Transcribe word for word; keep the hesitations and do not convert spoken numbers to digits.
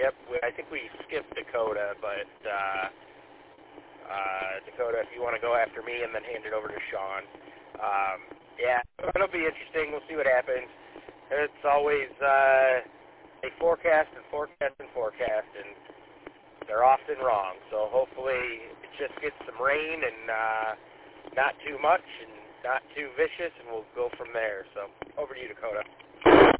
Yep, we, I think we skipped Dakota, but uh, uh, Dakota, if you want to go after me and then hand it over to Sean. Um, yeah, it'll be interesting. We'll see what happens. It's always uh, they forecast and forecast and forecast, and they're often wrong. So hopefully it just gets some rain and uh, not too much and not too vicious, and we'll go from there. So over to you, Dakota.